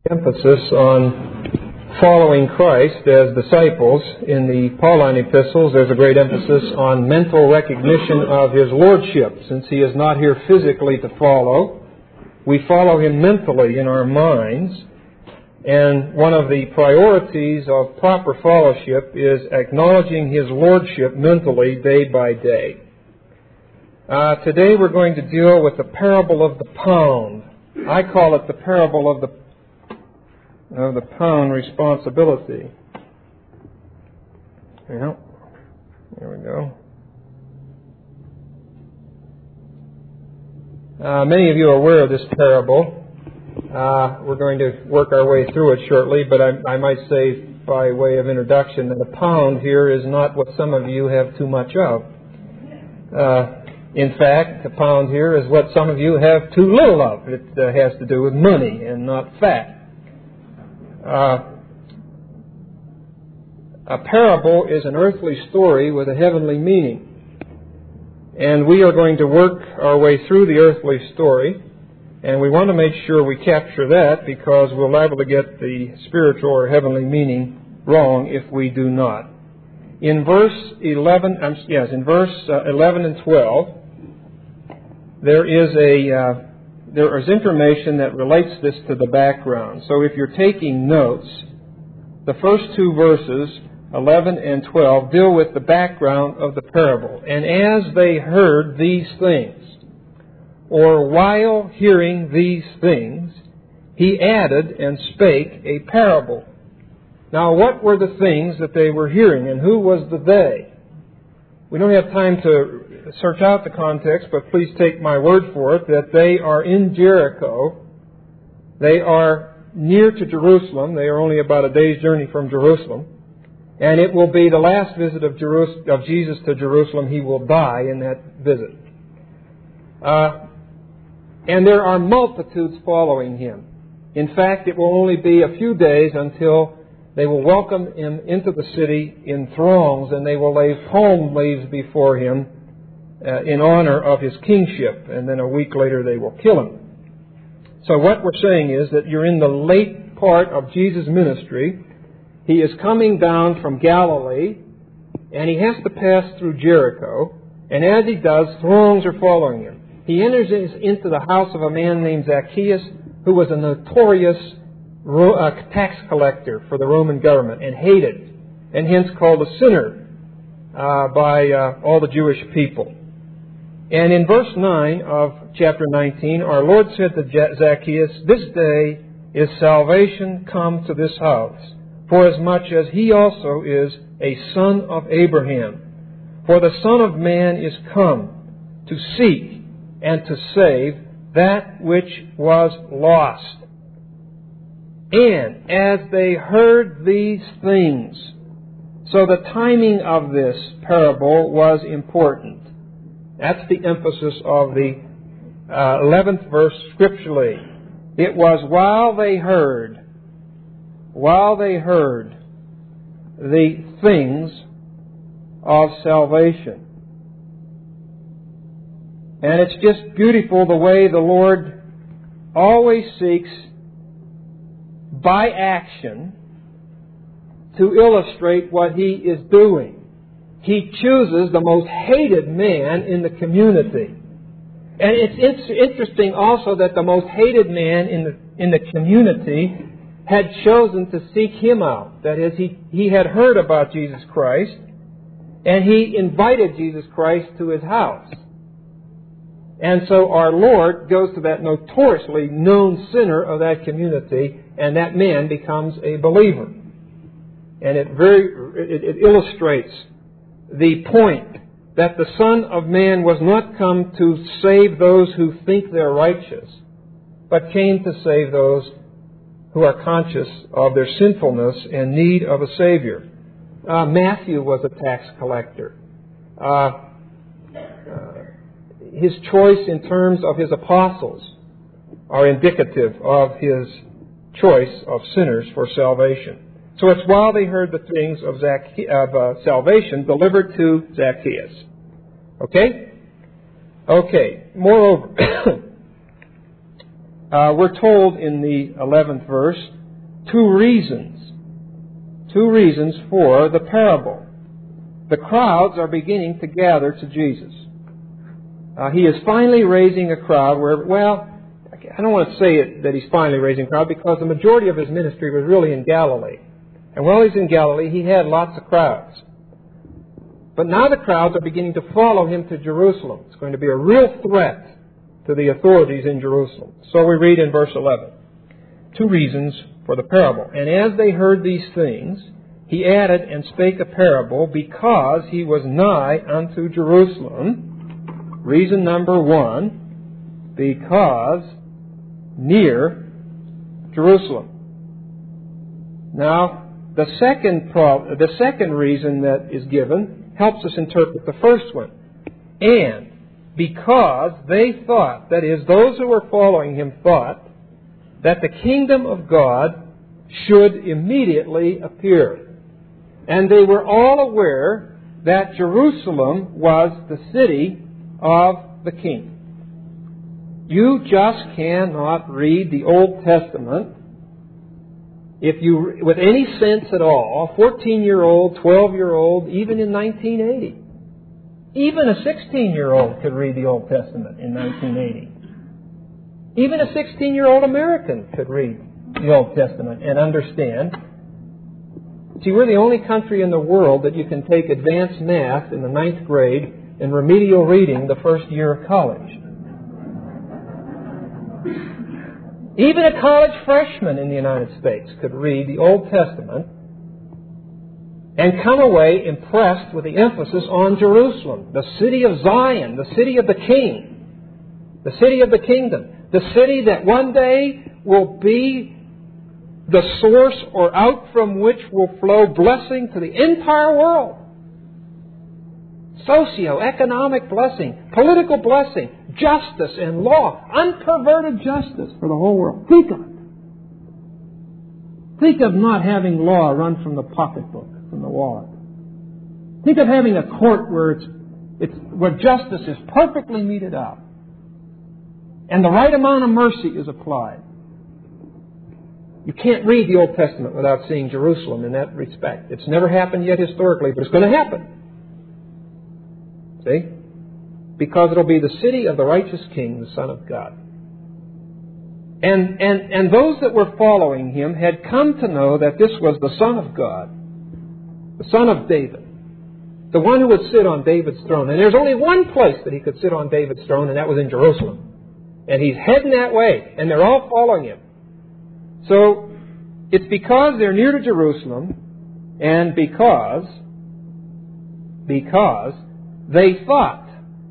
Emphasis on following Christ as disciples. In the Pauline epistles, there's a great emphasis on mental recognition of His Lordship. Since He is not here physically to follow, we follow Him mentally in our minds. And one of the priorities of proper fellowship is acknowledging His Lordship mentally day by day. Today we're going to deal with the parable of the pound. I call it the parable of the pound responsibility. Yeah, there we go. Many of you are aware of this parable. We're going to work our way through it shortly, but I might say by way of introduction that a pound here is not what some of you have too much of. In fact, a pound here is what some of you have too little of. It has to do with money and not fat. A parable is an earthly story with a heavenly meaning. And we are going to work our way through the earthly story, and we want to make sure we capture that, because we're liable to get the spiritual or heavenly meaning wrong if we do not. In verse 11 and 12, there is information that relates this to the background. So if you're taking notes, the first two verses, 11 and 12, deal with the background of the parable. And as they heard these things, or while hearing these things, he added and spake a parable. Now, what were the things that they were hearing, and who was the they? We don't have time to search out the context, but please take my word for it that they are in Jericho. They are near to Jerusalem. They are only about a day's journey from Jerusalem. And it will be the last visit of Jesus to Jerusalem. He will die in that visit. And there are multitudes following Him. In fact, it will only be a few days until they will welcome Him into the city in throngs, and they will lay palm leaves before Him in honor of His kingship. And then a week later they will kill Him. So what we're saying is that you're in the late part of Jesus' ministry. He is coming down from Galilee, and He has to pass through Jericho. And as He does, throngs are following Him. He enters into the house of a man named Zacchaeus, who was a notorious tax collector for the Roman government and hated, and hence called a sinner by all the Jewish people. And in verse 9 of chapter 19, our Lord said to Zacchaeus, "This day is salvation come to this house, forasmuch as he also is a son of Abraham. For the Son of Man is come to seek and to save that which was lost." And as they heard these things, so the timing of this parable was important. That's the emphasis of the 11th verse scripturally. It was while they heard the things of salvation. And it's just beautiful the way the Lord always seeks, by action, to illustrate what He is doing. He chooses the most hated man in the community. And it's interesting also that the most hated man in the community had chosen to seek Him out. That is, he had heard about Jesus Christ, and he invited Jesus Christ to his house. And so our Lord goes to that notoriously known sinner of that community, and that man becomes a believer. And it illustrates the point that the Son of Man was not come to save those who think they're righteous, but came to save those who are conscious of their sinfulness and need of a Savior. Matthew was a tax collector. His choice in terms of his apostles are indicative of his choice of sinners for salvation. So it's while they heard the things of salvation delivered to Zacchaeus. Okay? Okay. Moreover, we're told in the 11th verse two reasons for the parable. The crowds are beginning to gather to Jesus. He is finally raising a crowd where, well, I don't want to say that he's finally raising a crowd because the majority of his ministry was really in Galilee. And while he's in Galilee, he had lots of crowds. But now the crowds are beginning to follow him to Jerusalem. It's going to be a real threat to the authorities in Jerusalem. So we read in verse 11, two reasons for the parable. And as they heard these things, he added and spake a parable because he was nigh unto Jerusalem. Reason number one, because near Jerusalem. Now, the second reason that is given helps us interpret the first one. And because they thought, that is, those who were following him thought, that the kingdom of God should immediately appear. And they were all aware that Jerusalem was the city of the King. You just cannot read the Old Testament with any sense at all. A 14-year-old, 12-year-old, even in 1980. Even a 16-year-old could read the Old Testament in 1980. Even a 16-year-old American could read the Old Testament and understand. See, we're the only country in the world that you can take advanced math in the 9th grade and remedial reading the first year of college. Even a college freshman in the United States could read the Old Testament and come away impressed with the emphasis on Jerusalem, the city of Zion, the city of the King, the city of the kingdom, the city that one day will be the source or out from which will flow blessing to the entire world. Socio-economic blessing, political blessing, justice and law, unperverted justice for the whole world. Think of it. Think of not having law run from the pocketbook, from the wallet. Think of having a court where justice is perfectly meted out and the right amount of mercy is applied. You can't read the Old Testament without seeing Jerusalem in that respect. It's never happened yet historically, but it's going to happen. See? Because it'll be the city of the righteous King, the Son of God. And those that were following him had come to know that this was the Son of God, the Son of David, the one who would sit on David's throne. And there's only one place that he could sit on David's throne, and that was in Jerusalem. And he's heading that way, and they're all following him. So, it's because they're near to Jerusalem, and because they thought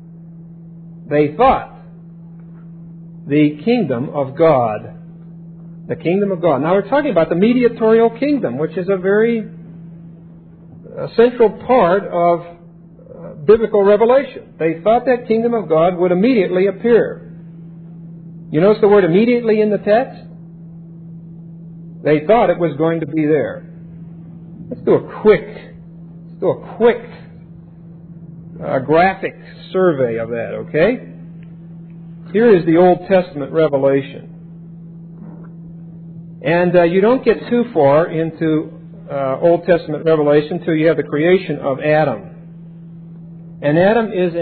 the kingdom of God. The kingdom of God. Now we're talking about the mediatorial kingdom, which is a very central part of biblical revelation. They thought that kingdom of God would immediately appear. You notice the word immediately in the text? They thought it was going to be there. Let's do a quick graphic survey of that, okay? Here is the Old Testament revelation. And you don't get too far into Old Testament revelation until you have the creation of Adam. And Adam has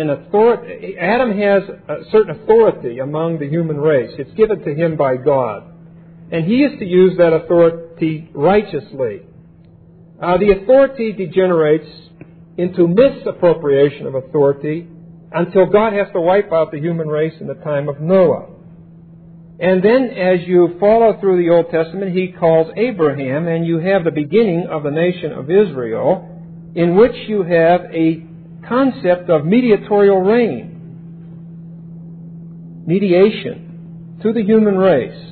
a certain authority among the human race. It's given to him by God. And he is to use that authority righteously. The authority degenerates into misappropriation of authority until God has to wipe out the human race in the time of Noah. And then as you follow through the Old Testament, he calls Abraham, and you have the beginning of the nation of Israel, in which you have a concept of mediatorial reign, mediation to the human race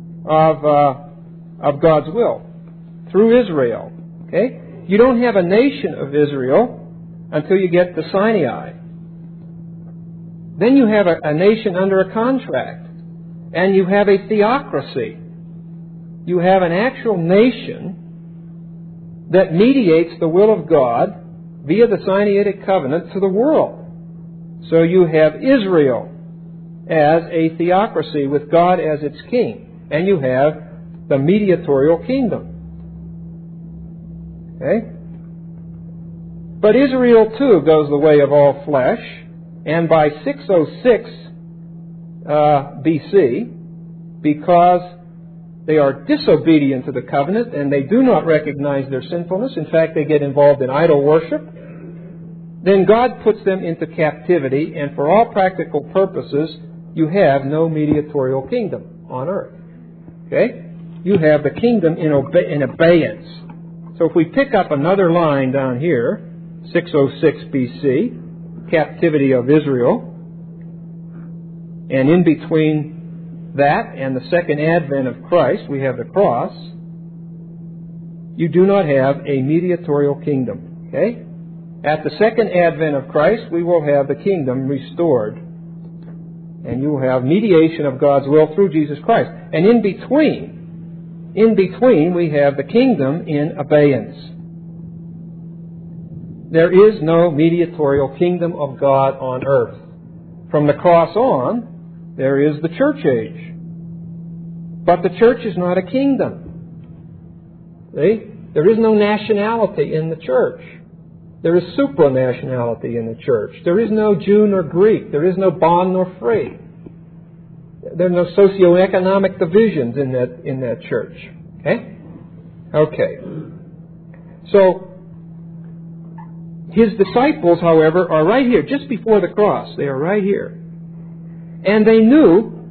of God's will through Israel. Okay? You don't have a nation of Israel until you get to Sinai. Then you have a nation under a contract. And you have a theocracy. You have an actual nation that mediates the will of God via the Sinaitic covenant to the world. So you have Israel. as a theocracy with God as its king. And you have the mediatorial kingdom. Okay? But Israel, too, goes the way of all flesh. And by 606 BC, because they are disobedient to the covenant and they do not recognize their sinfulness, in fact, they get involved in idol worship, then God puts them into captivity, and for all practical purposes, you have no mediatorial kingdom on earth. Okay? You have the kingdom in abeyance. So if we pick up another line down here, 606 BC, captivity of Israel, and in between that and the second advent of Christ, we have the cross, you do not have a mediatorial kingdom. Okay? At the second advent of Christ, we will have the kingdom restored. And you will have mediation of God's will through Jesus Christ. And in between, we have the kingdom in abeyance. There is no mediatorial kingdom of God on earth. From the cross on, there is the church age. But the church is not a kingdom. See? There is no nationality in the church. There is supranationality in the church. There is no Jew nor Greek. There is no bond nor free. There are no socioeconomic divisions in that church. Okay? Okay. So, his disciples, however, are right here, just before the cross. They are right here. And they knew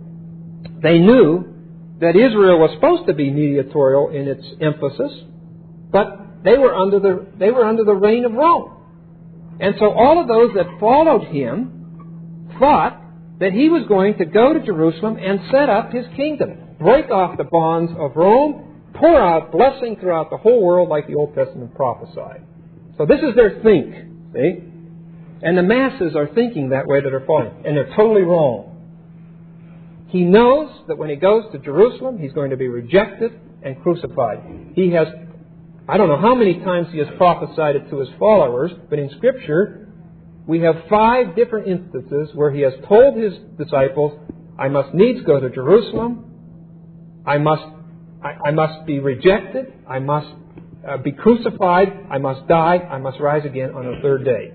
that Israel was supposed to be mediatorial in its emphasis, but they were under the reign of Rome. And so all of those that followed him thought that he was going to go to Jerusalem and set up his kingdom, break off the bonds of Rome, pour out blessing throughout the whole world like the Old Testament prophesied. So this is their think, see? And the masses are thinking that way that are following, and they're totally wrong. He knows that when he goes to Jerusalem, he's going to be rejected and crucified. He has, I don't know how many times he has prophesied it to his followers, but in Scripture, we have 5 different instances where he has told his disciples, I must needs go to Jerusalem, I must be rejected, I must be crucified, I must die, I must rise again on the third day.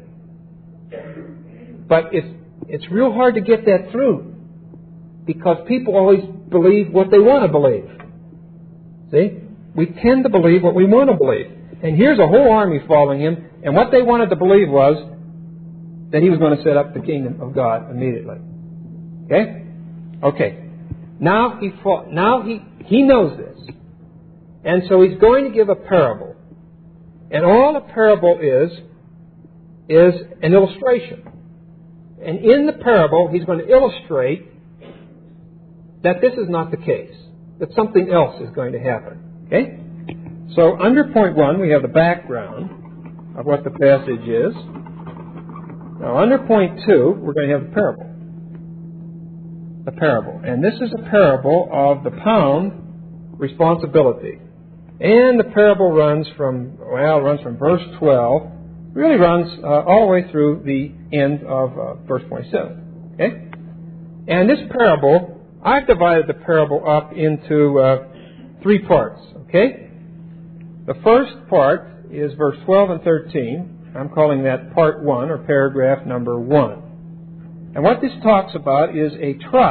But it's real hard to get that through, because people always believe what they want to believe. See? We tend to believe what we want to believe. And here's a whole army following him, and what they wanted to believe was that he was going to set up the kingdom of God immediately. Okay? Okay. Now he knows this. And so he's going to give a parable. And all a parable is an illustration. And in the parable, he's going to illustrate that this is not the case, that something else is going to happen. Okay? So under point 1, we have the background of what the passage is. Now under point 2, we're going to have the parable. The parable. And this is a parable of the pound responsibility. And the parable runs from verse 12, really runs all the way through the end of verse 27. Okay? And this parable, I've divided the parable up into 3 parts. Okay? The first part is verse 12 and 13. I'm calling that part 1, or paragraph number 1. And what this talks about is a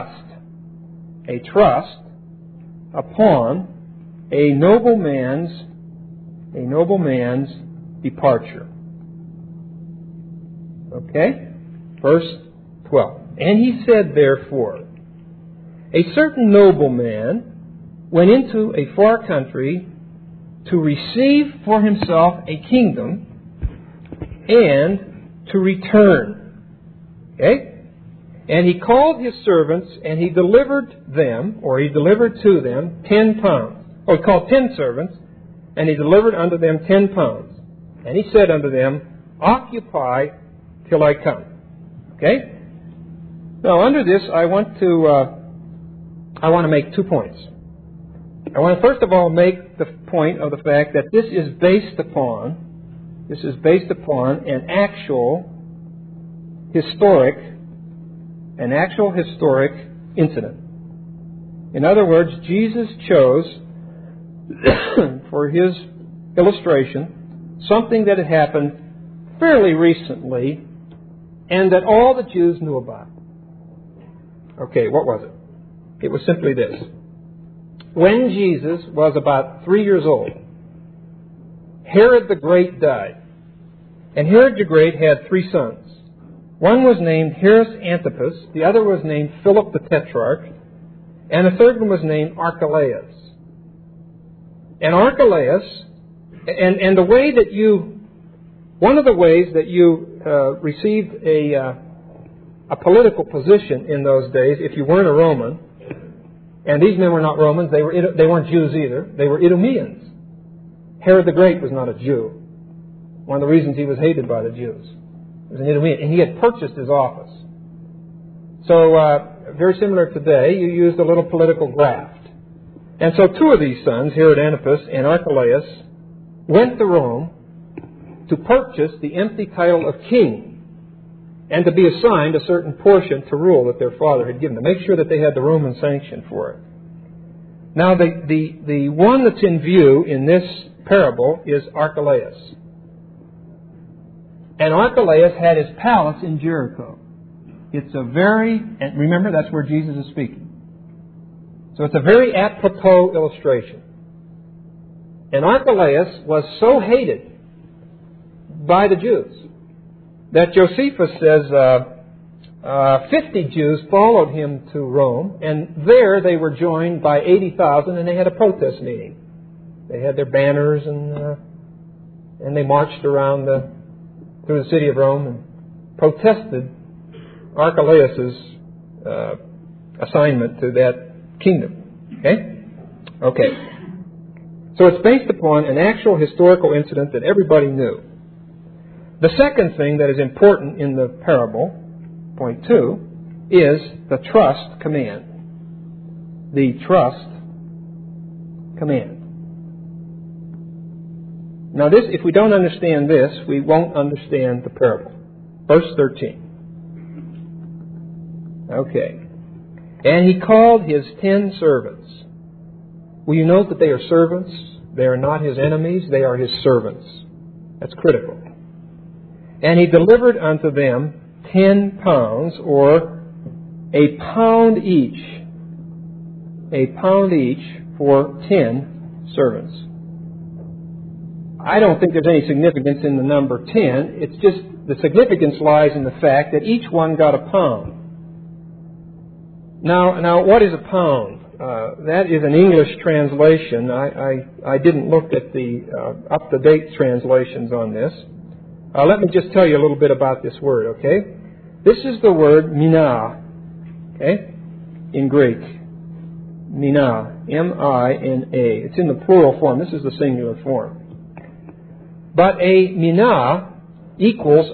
trust upon a nobleman's departure. Okay? Verse 12. And he said, therefore, a certain nobleman went into a far country to receive for himself a kingdom and to return. Okay? And he called his servants, and he delivered to them 10 pounds. He called 10 servants, and he delivered unto them 10 pounds. And he said unto them, occupy till I come. Okay? Now, under this, I want to make 2 points. I want to first of all make the point of the fact that this is based upon an actual historic an actual historic incident. In other words, Jesus chose for his illustration something that had happened fairly recently and that all the Jews knew about. Okay, what was it? It was simply this. When Jesus was about 3 years old, Herod the Great died. And Herod the Great had 3 sons. One was named Herod Antipas, the other was named Philip the Tetrarch, and the third one was named Archelaus. And Archelaus, and the way that one of the ways that you received a political position in those days, if you weren't a Roman, and these men were not Romans, they weren't Jews either, they were Idumeans. Herod the Great was not a Jew. One of the reasons he was hated by the Jews. He was an Idumean, and he had purchased his office. So, very similar today, you used a little political graft. And so 2 of these sons, Herod Antipas and Archelaus, went to Rome to purchase the empty title of king and to be assigned a certain portion to rule that their father had given them. Make sure that they had the Roman sanction for it. Now, the one that's in view in this parable is Archelaus. And Archelaus had his palace in Jericho. And remember, that's where Jesus is speaking. So it's a very apropos illustration. And Archelaus was so hated by the Jews that Josephus says 50 Jews followed him to Rome, and there they were joined by 80,000, and they had a protest meeting. They had their banners, and they marched around through the city of Rome and protested Archelaus' assignment to that kingdom. Okay. So it's based upon an actual historical incident that everybody knew. The second thing that is important in the parable, point 2, is the trust command. The trust command. Now this, if we don't understand this, we won't understand the parable. Verse 13. Okay. And he called his 10 servants. Will you note that they are servants? They are not his enemies, they are his servants. That's critical. And he delivered unto them 10 pounds, or a pound each. A pound each for 10 servants. I don't think there's any significance in the number 10. It's just the significance lies in the fact that each one got a pound. Now, what is a pound? That is an English translation. I didn't look at the up-to-date translations on this. Let me just tell you a little bit about this word, okay? This is the word mina, okay, in Greek. Mina, M-I-N-A. It's in the plural form. This is the singular form. But a mina equals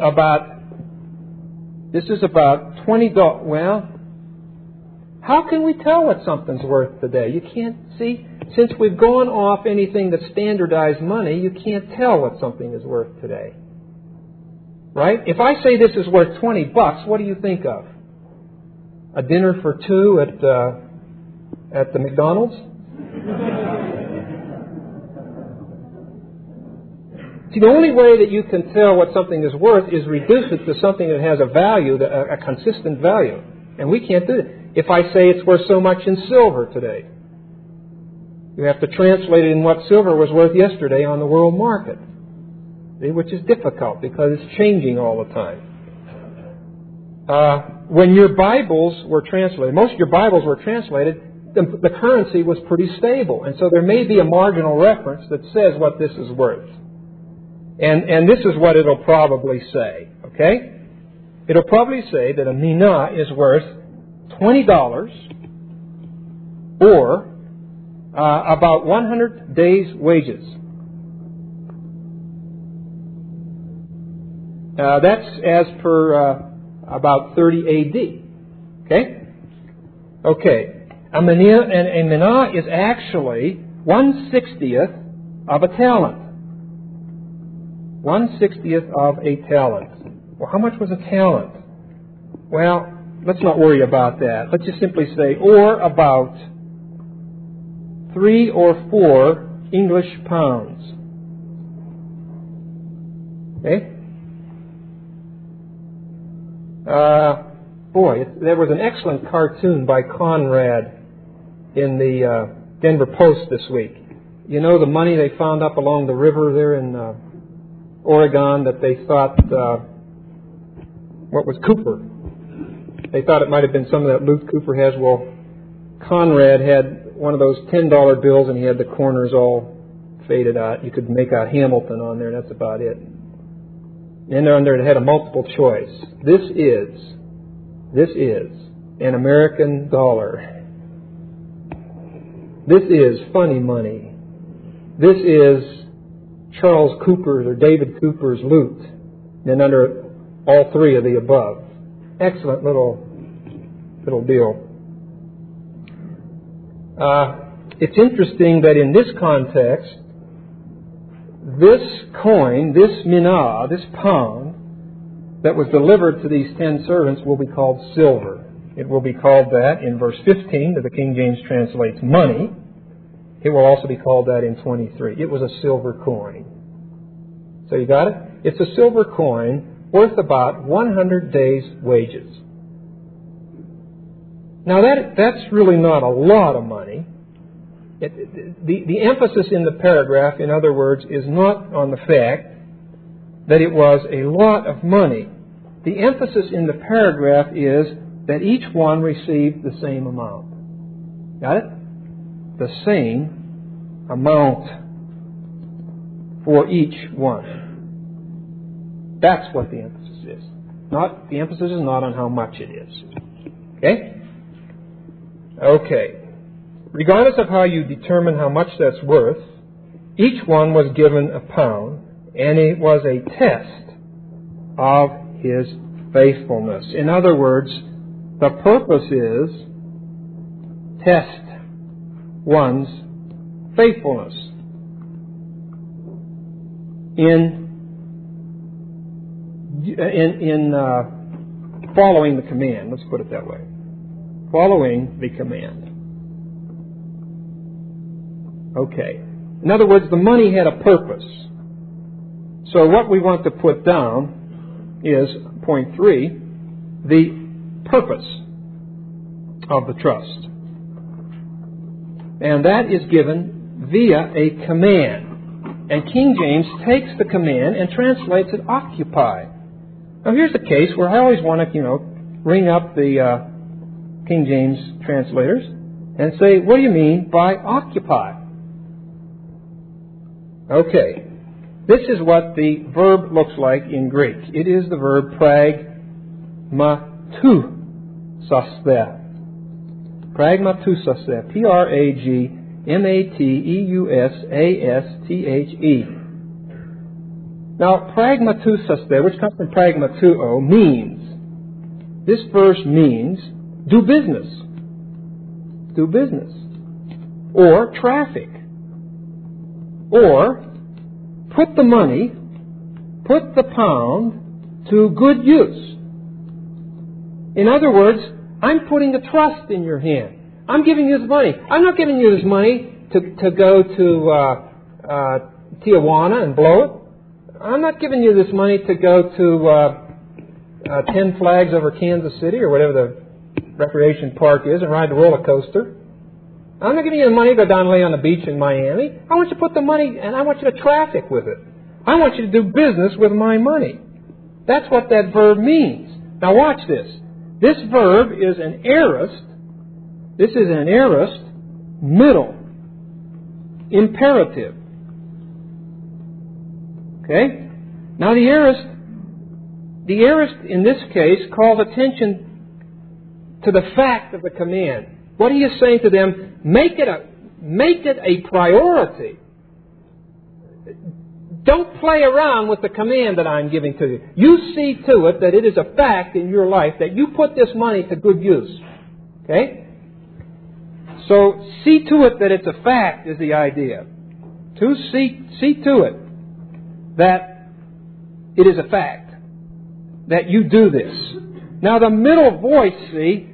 this is about $20. Well, how can we tell what something's worth today? You can't see. Since we've gone off anything that's standardized money, you can't tell what something is worth today. Right? If I say this is worth $20, what do you think of? A dinner for 2 at the McDonald's? See, the only way that you can tell what something is worth is reduce it to something that has a value, a consistent value. And we can't do it. If I say it's worth so much in silver today, you have to translate it in what silver was worth yesterday on the world market, which is difficult because it's changing all the time. When your Bibles were translated, most of your Bibles were translated, the currency was pretty stable. And so there may be a marginal reference that says what this is worth. And this is what it'll probably say, okay? It'll probably say that a mina is worth $20 or about 100 days' wages. That's as per about 30 A.D. Okay? Okay. A mina is actually 1/60th of a talent. 1/60th of a talent. Well, how much was a talent? Well, let's not worry about that. Let's just simply say, or about 3 or 4 English pounds. Okay? There was an excellent cartoon by Conrad in the Denver Post this week. You know the money they found up along the river there in Oregon that they thought, what was Cooper? They thought it might have been some of that loot Cooper has. Well, Conrad had one of those $10 bills and he had the corners all faded out. You could make out Hamilton on there, and that's about it. And under it had a multiple choice. This is an American dollar. This is funny money. This is Charles Cooper's or David Cooper's loot. And under all 3 of the above. Excellent little deal. It's interesting that in this context, this coin, this mina, this pound, that was delivered to these 10 servants will be called silver. It will be called that in verse 15, that the King James translates money. It will also be called that in 23. It was a silver coin. So you got it? It's a silver coin worth about 100 days' wages. Now that's really not a lot of money. The emphasis in the paragraph, in other words, is not on the fact that it was a lot of money. The emphasis in the paragraph is that each one received the same amount. Got it? The same amount for each one. That's what the emphasis is. The emphasis is not on how much it is. Okay? Okay. Regardless of how you determine how much that's worth, each one was given a pound, and it was a test of his faithfulness. In other words, the purpose is test one's faithfulness in following the command. Let's put it that way. Following the command. Okay. In other words, the money had a purpose. So what we want to put down is, point 3, the purpose of the trust. And that is given via a command. And King James takes the command and translates it occupy. Now here's the case where I always want to, ring up the King James translators and say, what do you mean by occupy? Okay. This is what the verb looks like in Greek. It is the verb pragmatusasthea. Pragmatusasthea. Pragmatusasthea. Now, pragmatusasthea, which comes from pragmatuo, means, this verse means, do business. Do business. Or traffic. Or put the money, put the pound to good use. In other words, I'm putting a trust in your hand. I'm giving you this money. I'm not giving you this money to go to Tijuana and blow it. I'm not giving you this money to go to 10 Flags over Kansas City or whatever the recreation park is and ride the roller coaster. I'm not giving you the money to go down and lay on the beach in Miami. I want you to put the money, and I want you to traffic with it. I want you to do business with my money. That's what that verb means. Now watch this. This verb is an aorist. This is an aorist middle imperative. Okay? Now the aorist in this case called attention to the fact of the command. What he is saying to them, make it a priority. Don't play around with the command that I'm giving to you. You see to it that it is a fact in your life that you put this money to good use. Okay? So see to it that it's a fact is the idea. To see to it that it is a fact that you do this. Now the middle voice, see,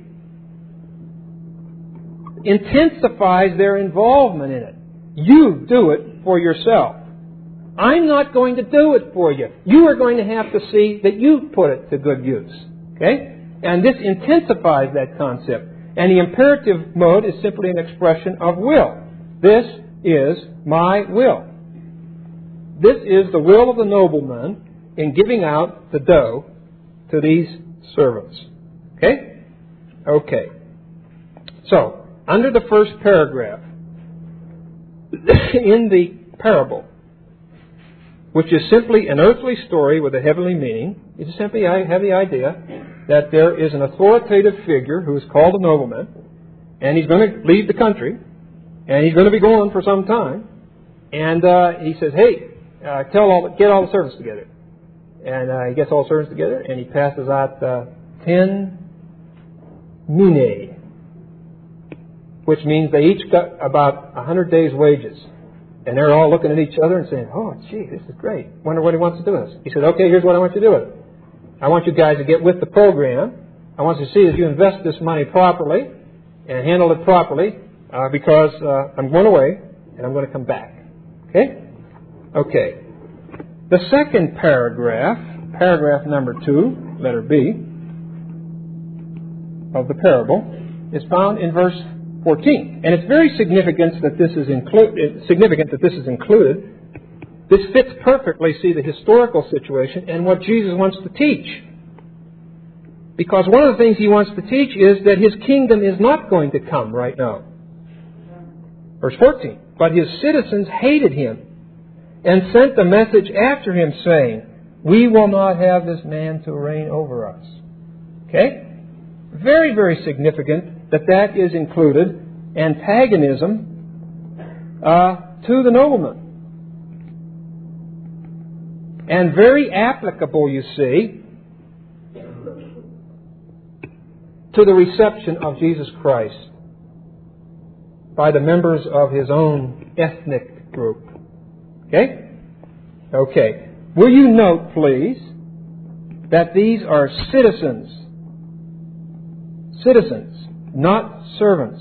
intensifies their involvement in it. You do it for yourself. I'm not going to do it for you. You are going to have to see that you put it to good use. Okay? And this intensifies that concept. And the imperative mode is simply an expression of will. This is my will. This is the will of the nobleman in giving out the dough to these servants. Okay? Okay. So, under the first paragraph, in the parable, which is simply an earthly story with a heavenly meaning, you just simply have the idea that there is an authoritative figure who is called a nobleman, and he's going to leave the country, and he's going to be gone for some time, and he says, hey, get all the servants together. And he gets all the servants together, and he passes out 10 minae, which means they each got about 100 days' wages. And they're all looking at each other and saying, oh, gee, this is great. Wonder what he wants to do with us. He said, okay, here's what I want you to do with it. I want you guys to get with the program. I want you to see that you invest this money properly and handle it properly because I'm going away and I'm going to come back. Okay? Okay. The second paragraph number 2, letter B, of the parable, is found in verse 14. And it's very significant that this is included. This fits perfectly, see, the historical situation and what Jesus wants to teach. Because one of the things he wants to teach is that his kingdom is not going to come right now. Verse 14. But his citizens hated him and sent a message after him saying, we will not have this man to reign over us. Okay? Very, very significant that is included, antagonism to the nobleman. And very applicable, you see, to the reception of Jesus Christ by the members of his own ethnic group. Okay? Okay. Will you note, please, that these are citizens. Citizens, not servants.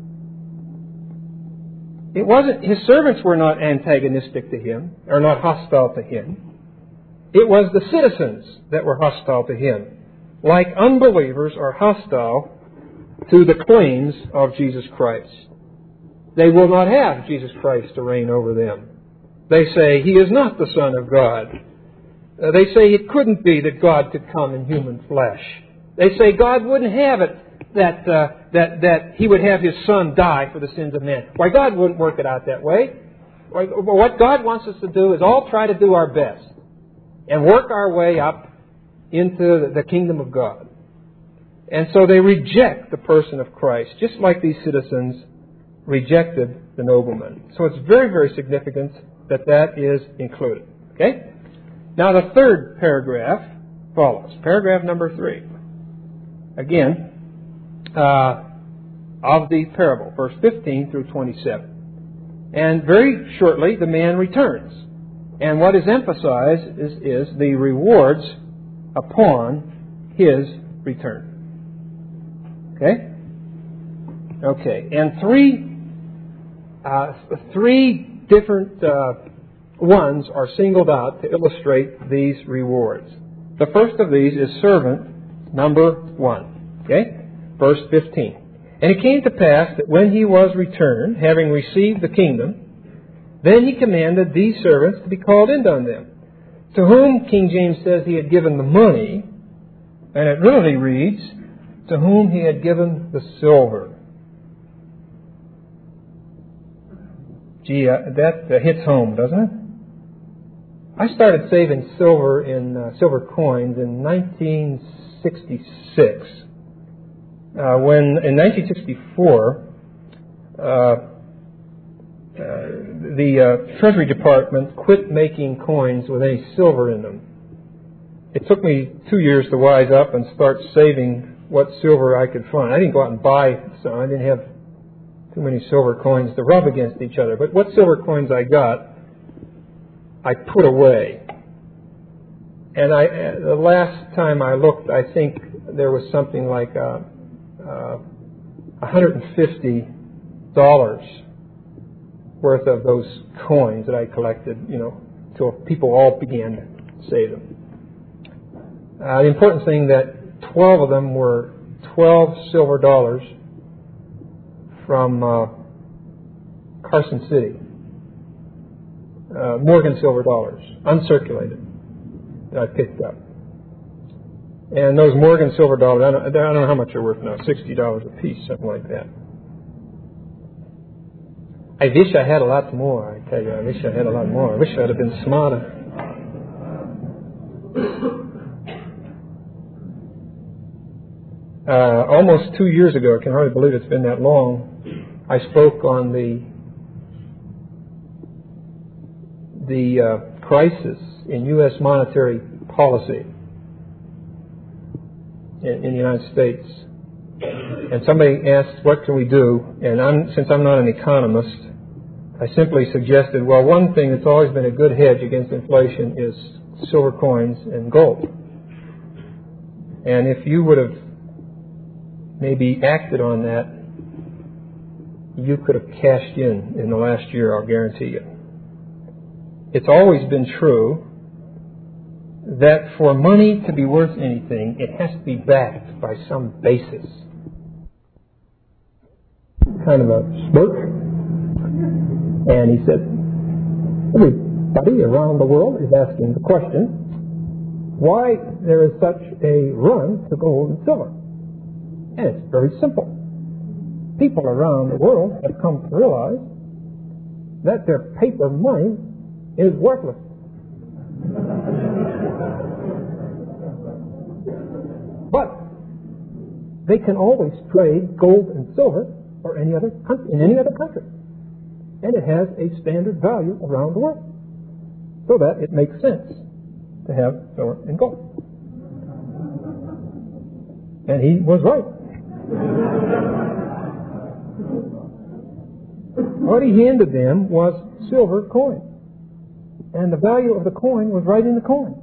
It wasn't, his servants were not antagonistic to him, or not hostile to him. It was the citizens that were hostile to him, like unbelievers are hostile to the claims of Jesus Christ. They will not have Jesus Christ to reign over them. They say he is not the Son of God. They say it couldn't be that God could come in human flesh. They say God wouldn't have it that he would have his Son die for the sins of men. Why, God wouldn't work it out that way. What God wants us to do is all try to do our best and work our way up into the kingdom of God. And so they reject the person of Christ, just like these citizens rejected the nobleman. So it's very, very significant that is included. Okay? Now the third paragraph follows. Paragraph number 3. Again, of the parable, verse 15 through 27. And very shortly, the man returns. And what is emphasized is the rewards upon his return. Okay? Okay. And three different ones are singled out to illustrate these rewards. The first of these is servant number 1. Okay? Verse 15. And it came to pass that when he was returned, having received the kingdom, then he commanded these servants to be called in on them, to whom King James says he had given the money, and it really reads, to whom he had given the silver. Gee, that hits home, doesn't it? I started saving silver in silver coins in 1966. When in 1964, the Treasury Department quit making coins with any silver in them. It took me 2 years to wise up and start saving what silver I could find. I didn't go out and buy some. I didn't have too many silver coins to rub against each other. But what silver coins I got, I put away. And the last time I looked, I think there was something like $150 worth of those coins that I collected, till people all began to save them. The important thing that 12 of them were 12 silver dollars from Carson City. Morgan silver dollars, uncirculated, that I picked up. And those Morgan silver dollars, I don't know how much they're worth now, $60 a piece, something like that. I wish I had a lot more, I tell you. I wish I had a lot more. I wish I'd have been smarter. Almost 2 years ago, I can hardly believe it's been that long, I spoke on the crisis in U.S. monetary policy in the United States. And somebody asked, what can we do? And since I'm not an economist, I simply suggested, well, one thing that's always been a good hedge against inflation is silver coins and gold. And if you would have maybe acted on that, you could have cashed in the last year, I'll guarantee you. It's always been true that for money to be worth anything, it has to be backed by some basis. Kind of a smirk. And he said, everybody around the world is asking the question, why there is such a run to gold and silver? And it's very simple. People around the world have come to realize that their paper money is worthless. But they can always trade gold and silver or any other country, in any other country. And it has a standard value around the world. So that it makes sense to have silver and gold. And he was right. What he handed them was silver coin. And the value of the coin was right in the coin.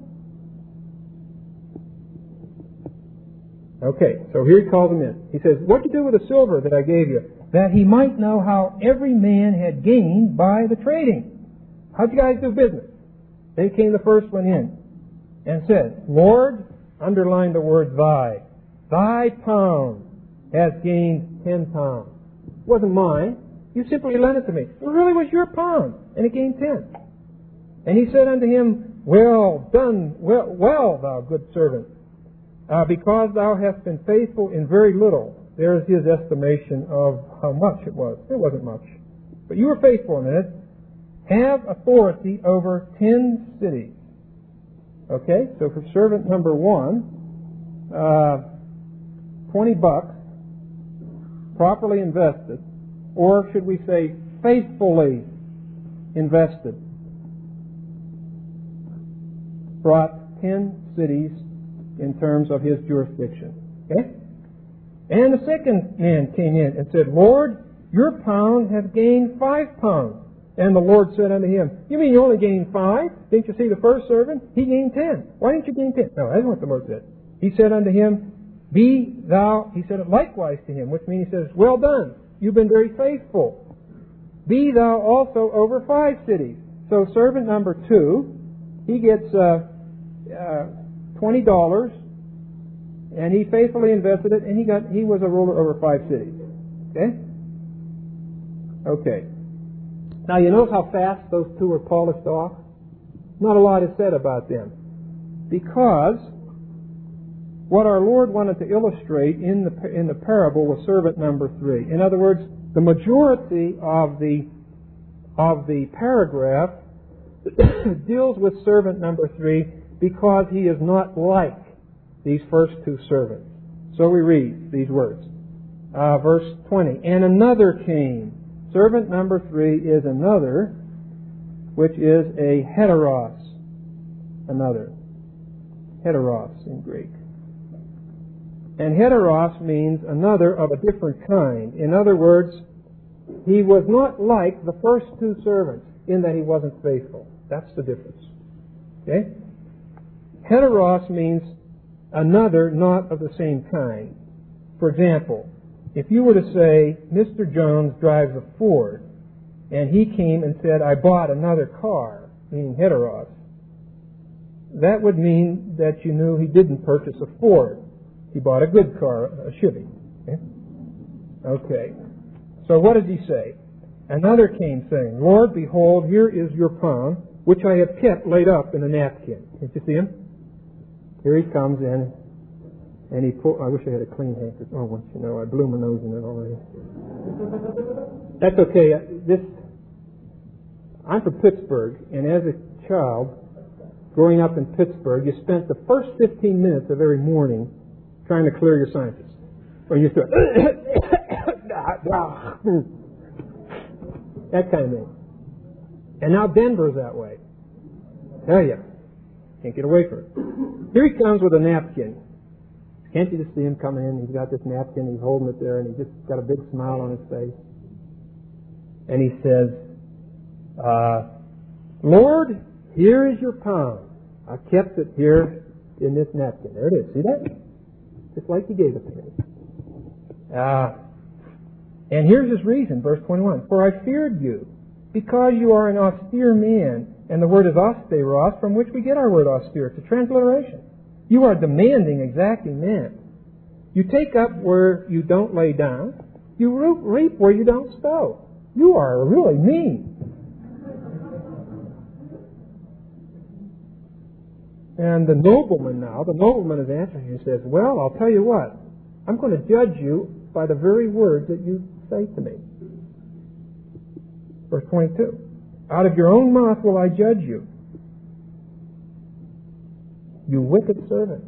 Okay, so here he calls them in. He says, what'd you do with the silver that I gave you? That he might know how every man had gained by the trading. How'd you guys do business? Then came the first one in and said, Lord, underline the word thy. Thy pound has gained 10 pounds. It wasn't mine. You simply lent it to me. It really was your pound, and it gained 10. And he said unto him, well done, well thou good servant. Because thou hast been faithful in very little. There's his estimation of how much it was. It wasn't much. But you were faithful in it. Have authority over 10 cities. Okay, so for servant number 1, $20, properly invested, or should we say faithfully invested, brought 10 cities in terms of his jurisdiction. Okay? And the second man came in and said, Lord, your pound hath gained 5 pounds. And the Lord said unto him, you mean you only gained 5? Didn't you see the first servant? He gained 10. Why didn't you gain 10? No, that's what the Lord said. He said unto him, be thou, he said it likewise to him, which means he says, well done, you've been very faithful. Be thou also over 5 cities. So servant number 2, he gets $20, and he faithfully invested it, and he was a ruler over 5 cities. Okay? Okay. Now you notice how fast those two were polished off? Not a lot is said about them. Because what our Lord wanted to illustrate in the parable was servant number 3. In other words, the majority of the paragraph deals with servant number 3 because he is not like these first 2 servants. So we read these words. Verse 20. And another came. Servant number 3 is another, which is a heteros. Another. Heteros in Greek. And heteros means another of a different kind. In other words, he was not like the first 2 servants in that he wasn't faithful. That's the difference. Okay? Heteros means another not of the same kind. For example, if you were to say, Mr. Jones drives a Ford, and he came and said, I bought another car, meaning heteros, that would mean that you knew he didn't purchase a Ford. He bought a good car, a Chevy. Okay. So what does he say? Another came saying, Lord, behold, here is your pound, which I have kept laid up in a napkin. Can't you see him? Here he comes in, and he I wish I had a clean handkerchief. Oh, once you know, I blew my nose in it already. That's okay. I'm from Pittsburgh, and as a child, growing up in Pittsburgh, you spent the first 15 minutes of every morning trying to clear your sinuses. Or you start, that kind of thing. And now Denver's that way. Tell you, can't get away from it. Here he comes with a napkin. Can't you just see him coming in? He's got this napkin, he's holding it there, and he's just got a big smile on his face. And he says, Lord, here is your pound. I kept it here in this napkin. There it is. See that? Just like you gave it to me. And here's his reason, verse 21. For I feared you, because you are an austere man. And the word is austeros, from which we get our word austere. It's a transliteration. You are demanding, exacting man. You take up where you don't lay down. You reap where you don't sow. You are really mean. And the nobleman is answering you and says, well, I'll tell you what. I'm going to judge you by the very words that you say to me. Verse 22. Out of your own mouth will I judge you. You wicked servant.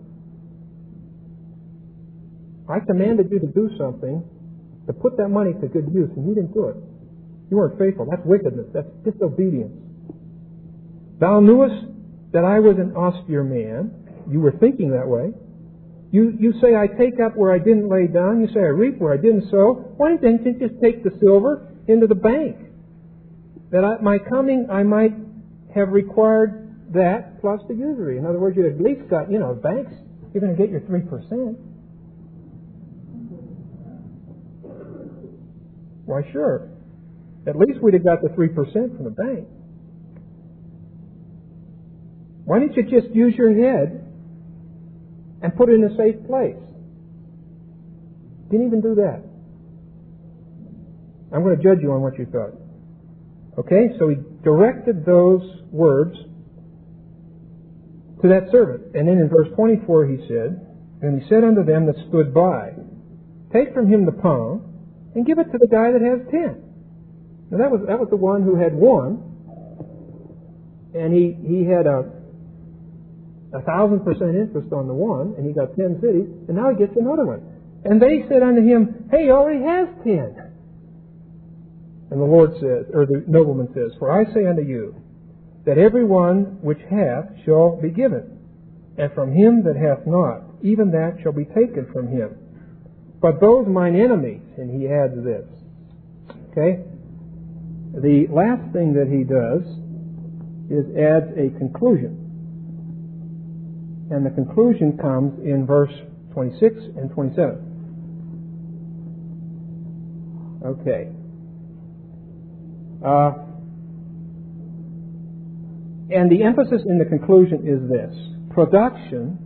I commanded you to do something, to put that money to good use, and you didn't do it. You weren't faithful. That's wickedness. That's disobedience. Thou knewest that I was an austere man. You were thinking that way. You say, I take up where I didn't lay down. You say, I reap where I didn't sow. Why didn't you just take the silver into the bank? That at my coming I might have required that plus the usury. In other words, you'd at least got, banks, you're going to get your 3%. Why, sure. At least we'd have got the 3% from the bank. Why didn't you just use your head and put it in a safe place? Didn't even do that. I'm going to judge you on what you thought. Okay, so he directed those words to that servant. And then in verse 24 he said, and he said unto them that stood by, take from him the pound and give it to the guy that has 10. Now that was the one who had one, and he had a 1,000% interest on the one, and he got 10 cities, and now he gets another one. And they said unto him, hey, he already has 10. And the Lord says, or the nobleman says, for I say unto you, that every one which hath shall be given, and from him that hath not, even that shall be taken from him. But those mine enemies, and he adds this. Okay? The last thing that he does is adds a conclusion. And the conclusion comes in verse 26 and 27. Okay. And the emphasis in the conclusion is this. Production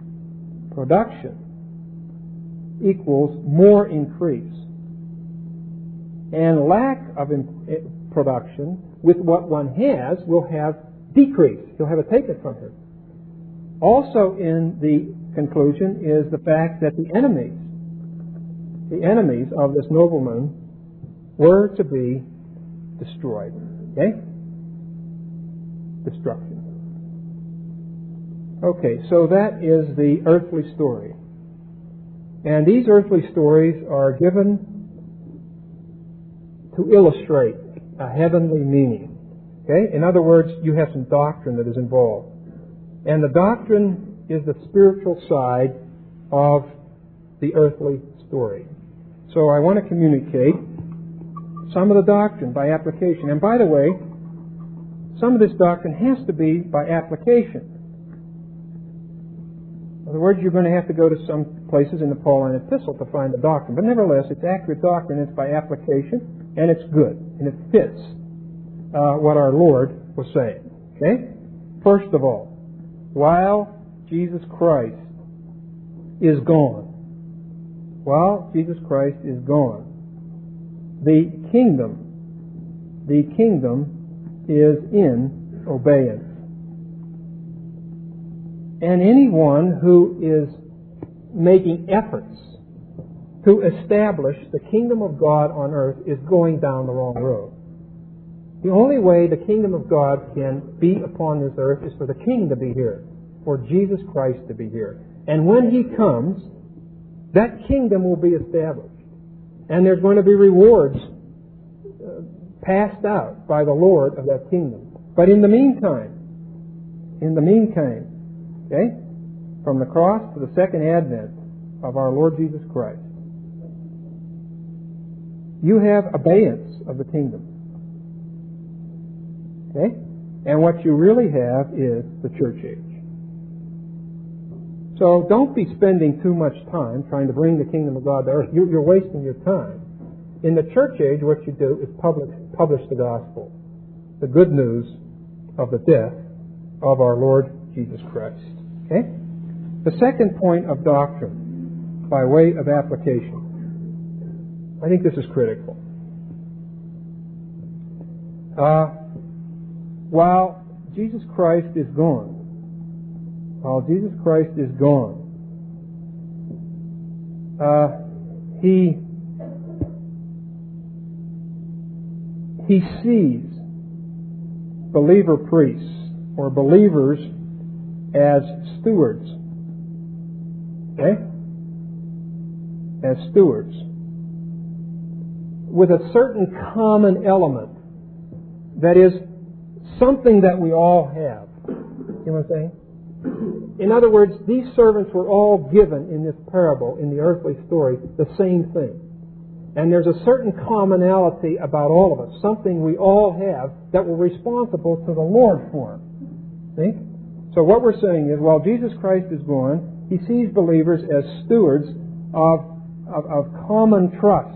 equals more increase. And lack of production with what one has will have decrease. He'll have it taken from him. Also in the conclusion is the fact that the enemies of this nobleman were to be destroyed. Okay? Destruction. Okay, so that is the earthly story. And these earthly stories are given to illustrate a heavenly meaning. Okay? In other words, you have some doctrine that is involved. And the doctrine is the spiritual side of the earthly story. So I want to communicate some of the doctrine by application. And by the way, some of this doctrine has to be by application. In other words, you're going to have to go to some places in the Pauline epistle to find the doctrine. But nevertheless, it's accurate doctrine. It's by application, and it's good, and it fits what our Lord was saying. Okay? First of all, while Jesus Christ is gone, the kingdom is in abeyance. And anyone who is making efforts to establish the kingdom of God on earth is going down the wrong road. The only way the kingdom of God can be upon this earth is for the King to be here, for Jesus Christ to be here. And when He comes, that kingdom will be established. And there's going to be rewards passed out by the Lord of that kingdom. But in the meantime, okay, from the cross to the second advent of our Lord Jesus Christ, you have abeyance of the kingdom. Okay? And what you really have is the church age. So don't be spending too much time trying to bring the kingdom of God to earth. You're wasting your time. In the church age, what you do is publish the gospel, the good news of the death of our Lord Jesus Christ. Okay? The second point of doctrine, by way of application, I think this is critical. While Jesus Christ is gone, He sees believer priests or believers as stewards. Okay? As stewards. With a certain common element that is something that we all have. You know what I'm saying? In other words, these servants were all given in this parable, in the earthly story, the same thing. And there's a certain commonality about all of us, something we all have that we're responsible to the Lord for. See? So what we're saying is, while Jesus Christ is gone, He sees believers as stewards of common trusts.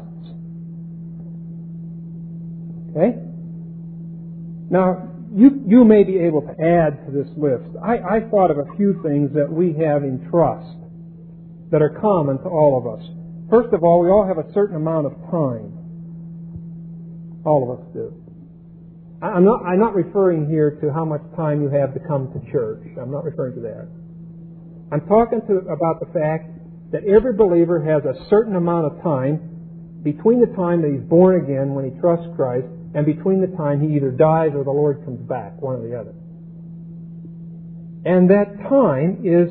Okay? Now, you may be able to add to this list. I thought of a few things that we have in trust that are common to all of us. First of all, we all have a certain amount of time. All of us do. I'm not referring here to how much time you have to come to church. I'm not referring to that. I'm talking about the fact that every believer has a certain amount of time between the time that he's born again, when he trusts Christ, and between the time he either dies or the Lord comes back, one or the other. And that time is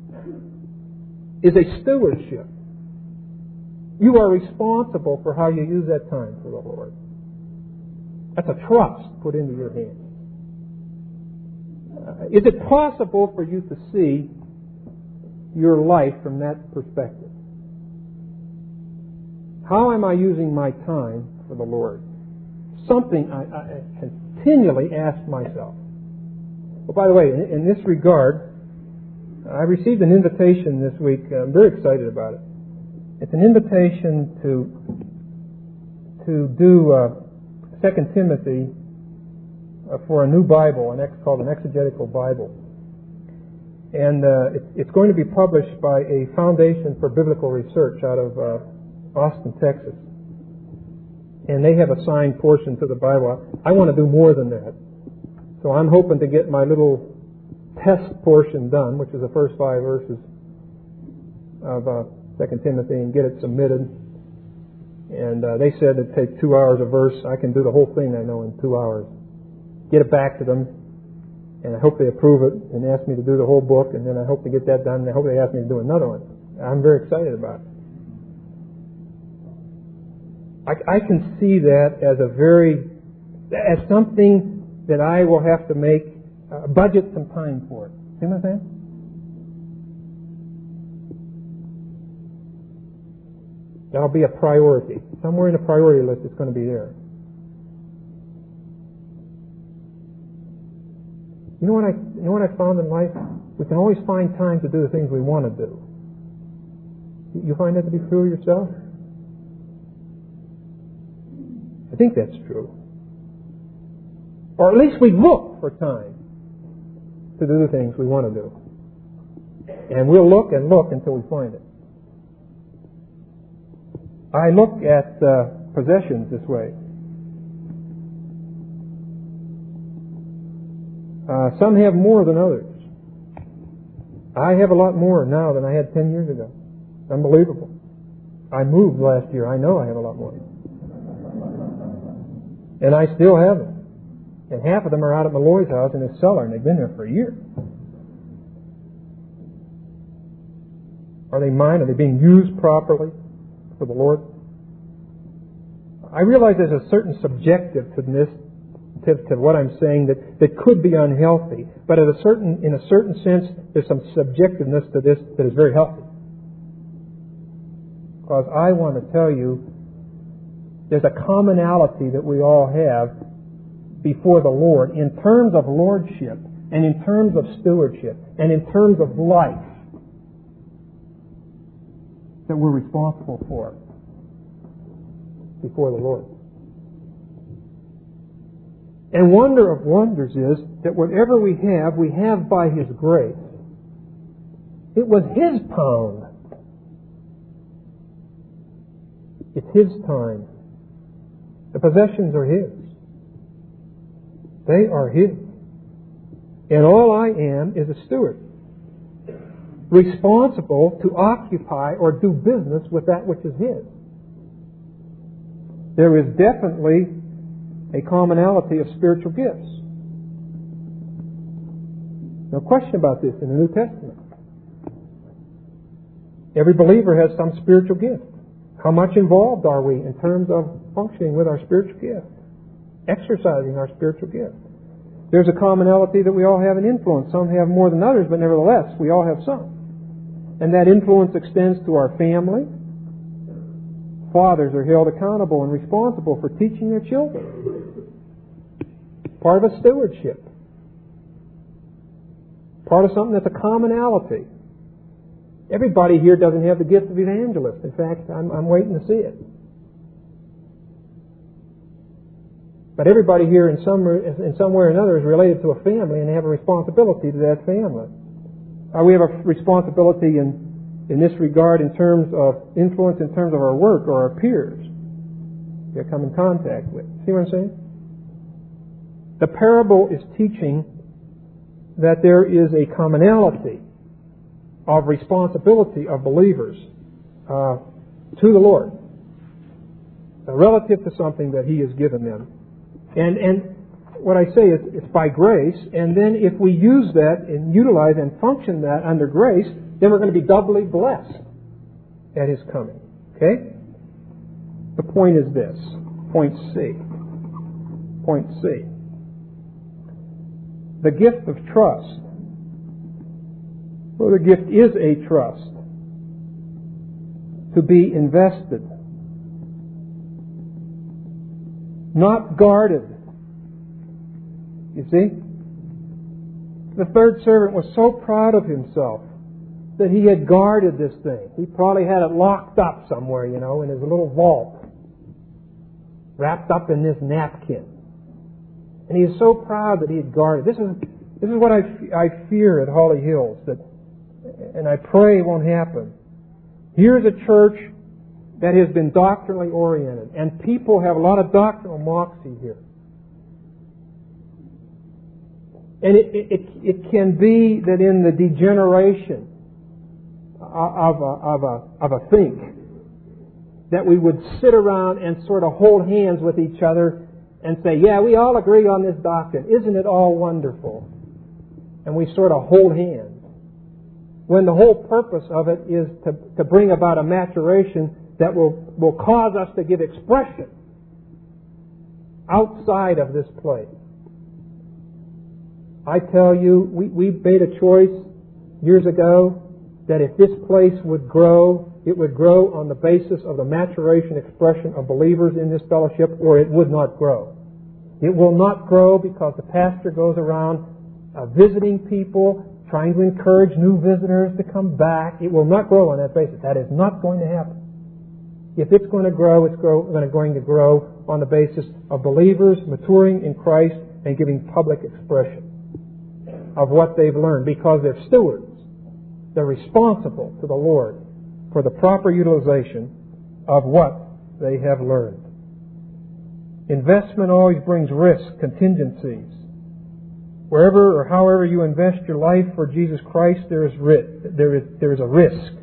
a stewardship. You are responsible for how you use that time for the Lord. That's a trust put into your hands. Is it possible for you to see your life from that perspective? How am I using my time for the Lord? Something I continually ask myself. Well, by the way, in this regard, I received an invitation this week. I'm very excited about it. It's an invitation to do 2 Timothy for a new Bible, called an exegetical Bible. And it's going to be published by a Foundation for Biblical Research out of Austin, Texas. And they have assigned portions of the Bible. I want to do more than that. So I'm hoping to get my little test portion done, which is the first 5 verses of 2 Timothy, and get it submitted. And they said it'd take 2 hours a verse. I can do the whole thing, I know, in 2 hours. Get it back to them, and I hope they approve it and ask me to do the whole book, and then I hope to get that done, and I hope they ask me to do another one. I'm very excited about it. I can see that as as something that I will have to budget some time for it. See what I'm saying? That'll be a priority. Somewhere in the priority list it's going to be there. You know what I found in life? We can always find time to do the things we want to do. You find that to be true yourself? I think that's true. Or at least we look for time to do the things we want to do. And we'll look and look until we find it. I look at possessions this way. Some have more than others. I have a lot more now than I had 10 years ago. Unbelievable. I moved last year. I know I have a lot more. And I still have them. And half of them are out at Malloy's house in his cellar, and they've been there for a year. Are they mine? Are they being used properly for the Lord? I realize there's a certain subjectiveness to what I'm saying that could be unhealthy, but in a certain sense, there's some subjectiveness to this that is very healthy. Because I want to tell you, there's a commonality that we all have before the Lord in terms of lordship and in terms of stewardship and in terms of life that we're responsible for before the Lord. And wonder of wonders is that whatever we have by His grace. It was His pound. It's His time. The possessions are His. They are His. And all I am is a steward, responsible to occupy or do business with that which is His. There is definitely a commonality of spiritual gifts. No question about this in the New Testament. Every believer has some spiritual gift. How much involved are we in terms of functioning with our spiritual gift? Exercising our spiritual gift. There's a commonality that we all have an influence. Some have more than others, but nevertheless, we all have some. And that influence extends to our family. Fathers are held accountable and responsible for teaching their children. Part of a stewardship. Part of something that's a commonality. Everybody here doesn't have the gift of evangelist. In fact, I'm waiting to see it. But everybody here in some way or another is related to a family, and they have a responsibility to that family. We have a responsibility in this regard in terms of influence, in terms of our work or our peers we come in contact with. See what I'm saying? The parable is teaching that there is a commonality of responsibility of believers to the Lord relative to something that He has given them. And what I say is it's by grace, and then if we use that and utilize and function that under grace, then we're going to be doubly blessed at His coming. Okay? The point is this. Point C. Point C. The gift of trust. Well, the gift is a trust to be invested, not guarded. You see? The third servant was so proud of himself that he had guarded this thing. He probably had it locked up somewhere, in his little vault, wrapped up in this napkin. And he is so proud that he had guarded. This is what I fear at Holly Hills, and I pray it won't happen. Here's a church that has been doctrinally oriented, and people have a lot of doctrinal moxie here. And it can be that in the degeneration of a think, that we would sit around and sort of hold hands with each other and say, yeah, we all agree on this doctrine. Isn't it all wonderful? And we sort of hold hands. When the whole purpose of it is to bring about a maturation that will cause us to give expression outside of this place. I tell you, we made a choice years ago that if this place would grow, it would grow on the basis of the maturation expression of believers in this fellowship, or it would not grow. It will not grow because the pastor goes around visiting people, trying to encourage new visitors to come back. It will not grow on that basis. That is not going to happen. If it's going to grow, it's going to grow on the basis of believers maturing in Christ and giving public expression of what they've learned, because they're stewards. They're responsible to the Lord for the proper utilization of what they have learned. Investment always brings risk, contingencies. Wherever or however you invest your life for Jesus Christ, there is a risk.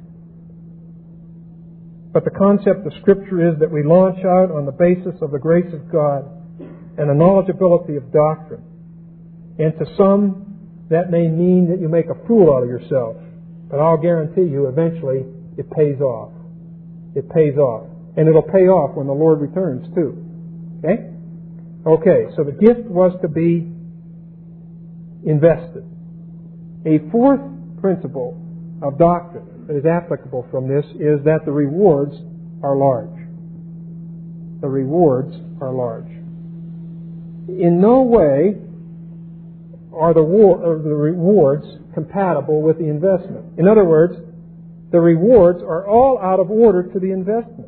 But the concept of Scripture is that we launch out on the basis of the grace of God and the knowledgeability of doctrine. And to some, that may mean that you make a fool out of yourself. But I'll guarantee you, eventually, it pays off. It pays off. And it'll pay off when the Lord returns, too. Okay? Okay, so the gift was to be invested. A fourth principle of doctrine that is applicable from this is that the rewards are large. The rewards are large. In no way are the rewards compatible with the investment. In other words, the rewards are all out of order to the investment.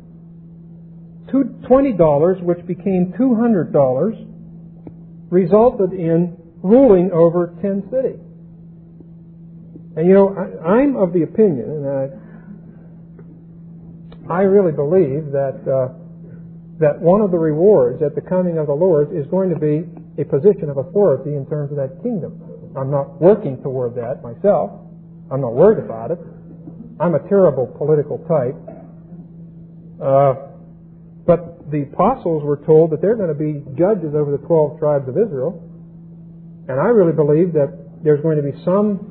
$20, which became $200, resulted in ruling over 10 cities. And you know, I'm of the opinion, and I really believe that one of the rewards at the coming of the Lord is going to be a position of authority in terms of that kingdom. I'm not working toward that myself. I'm not worried about it. I'm a terrible political type. But the apostles were told that they're going to be judges over the 12 tribes of Israel. And I really believe that there's going to be some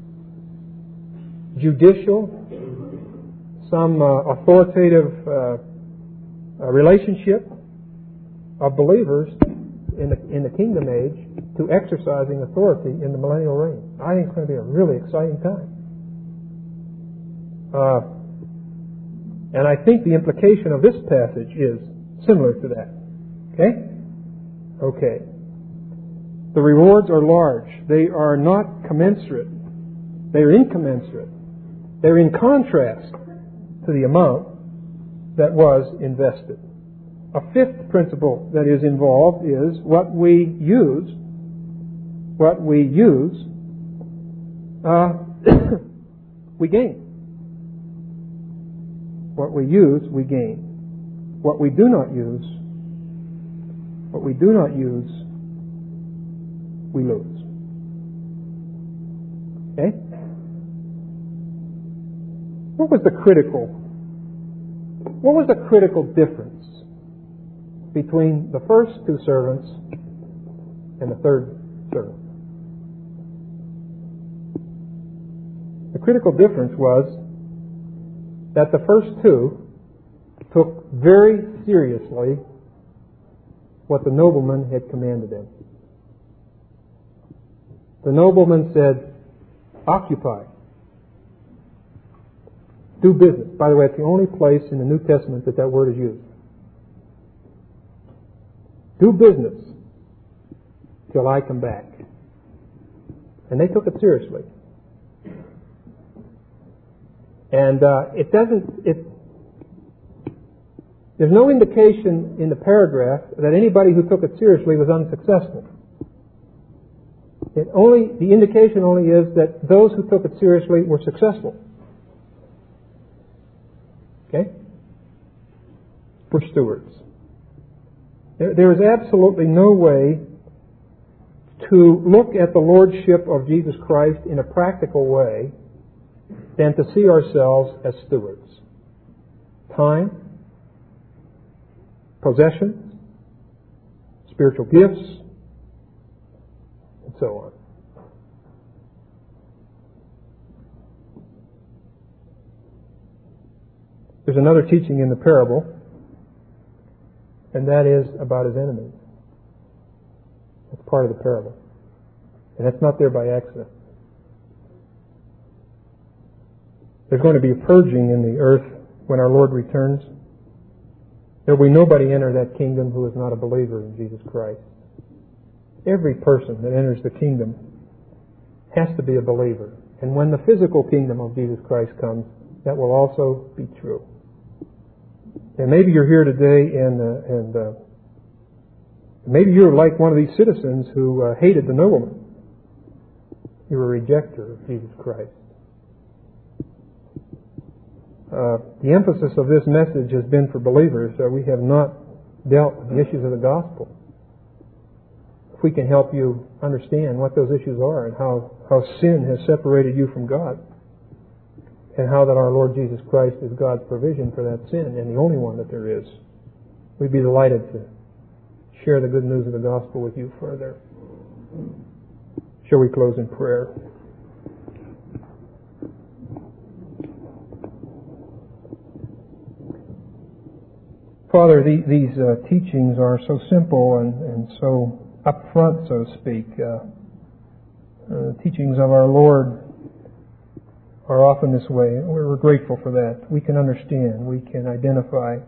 judicial, some authoritative relationship of believers in the kingdom age to exercising authority in the millennial reign. I think it's going to be a really exciting time. And I think the implication of this passage is similar to that. Okay? Okay. The rewards are large. They are not commensurate. They are incommensurate. They're in contrast to the amount that was invested. A fifth principle that is involved is what we use, we gain. What we use, we gain. What we do not use, we lose. Okay? What was the critical difference between the first two servants and the third servant? The critical difference was that the first two took very seriously what the nobleman had commanded them. The nobleman said, occupy. Do business. By the way, it's the only place in the New Testament that word is used. Do business till I come back. And they took it seriously. And there's no indication in the paragraph that anybody who took it seriously was unsuccessful. The indication only is that those who took it seriously were successful. Okay? We're stewards. There is absolutely no way to look at the Lordship of Jesus Christ in a practical way than to see ourselves as stewards. Time, possessions, spiritual gifts, and so on. There's another teaching in the parable, and that is about his enemies. That's part of the parable. And that's not there by accident. There's going to be a purging in the earth when our Lord returns. There will be nobody enter that kingdom who is not a believer in Jesus Christ. Every person that enters the kingdom has to be a believer. And when the physical kingdom of Jesus Christ comes, that will also be true. And maybe you're here today and maybe you're like one of these citizens who hated the nobleman. You're a rejecter of Jesus Christ. The emphasis of this message has been for believers. We have not dealt with the issues of the gospel. If we can help you understand what those issues are and how sin has separated you from God, and how that our Lord Jesus Christ is God's provision for that sin, and the only one that there is, we'd be delighted to share the good news of the gospel with you further. Shall we close in prayer? Father, these teachings are so simple and so upfront, so to speak. The teachings of our Lord are often this way. We're grateful for that. We can understand. We can identify.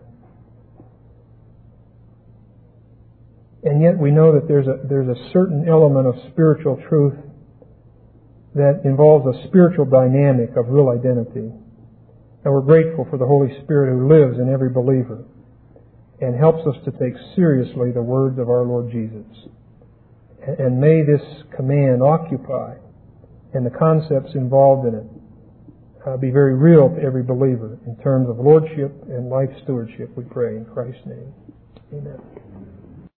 And yet we know that there's a certain element of spiritual truth that involves a spiritual dynamic of real identity. And we're grateful for the Holy Spirit who lives in every believer and helps us to take seriously the words of our Lord Jesus. And may this command occupy, and the concepts involved in it, be very real to every believer in terms of lordship and life stewardship, we pray in Christ's name. Amen.